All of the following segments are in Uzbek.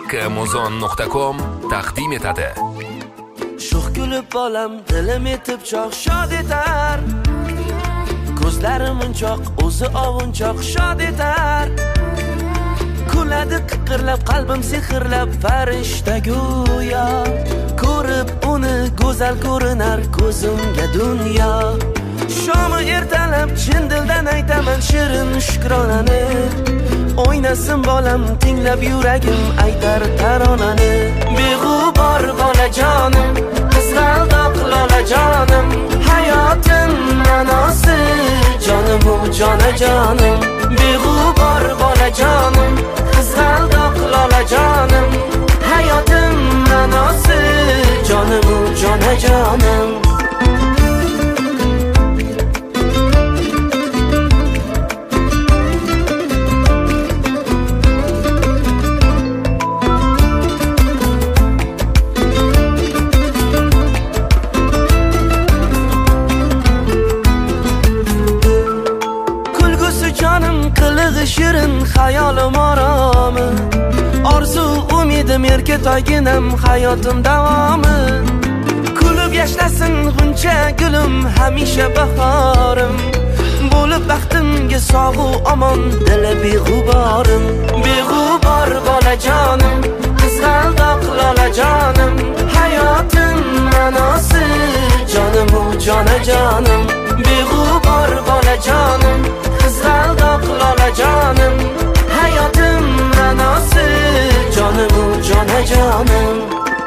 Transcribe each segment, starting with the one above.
Amazon.com taqdim etadi. Sho'x kulib bolam dilim etib choq shod etar. Ko'zlarim unchoq, o'zi ovunchoq shod etar. Kuladi qiqirlab, qalbim sehrlab, farishta go'yo. Ko'rib uni go'zal ko'rinar ko'zimga dunyo. Shomi ertalab chin dildan aytaman shirin shukronani. O'ynasin bolam tinglab yuragim aytar taronani. Beg'ubor bolajonim, qizg'aldoq lolajonim, hayotim ma'nosi jonim u jonajonim. Beg'ubor bolajonim, qizg'aldoq lolajonim, hayotim ma'nosi jonim u jonajonim. Shirin hayolim oromi, orzu umidim erka toyginam hayotim davomi. Kulib yashnasin g'uncha gulim hamisha bahorim, bo'lib baxtimga sog'u omon dili beg'uborim. Beg'ubor bolajonim, qizg'aldoq lolajonim, hayotim ma'nosi jonim u jonajonim. Beg'ubor bolajonim, qizg'aldoq lolajonim, hayotim ma'nosi jonim u jonajonim.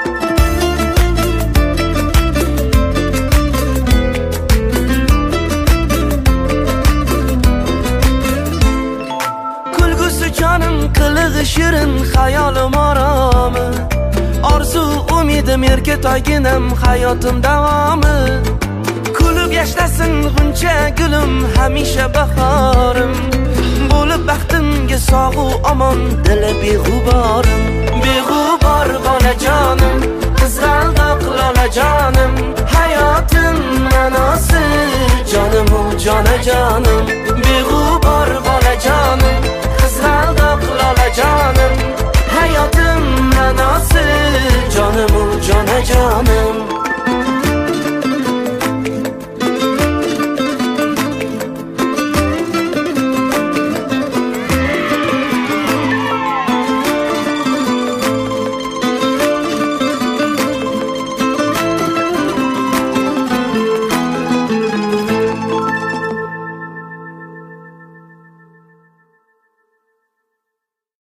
Kulgusi jonim, qilig'i shirin hayolim oromi, orzu umidim erka toyginam hayotim davomi. Kulib yashnasin g'uncha gulim hamisha bahorim, bo'lib baxtimga sog'u omon dili beg'uborim. Beg'ubor bolajonim, qizg'aldoq lolajonim, hayotim ma'nosi jonim u jonajonim. Beg'ubor bolajonim, qizg'aldoq lolajonim, hayotim ma'nosi jonim u jonajonim.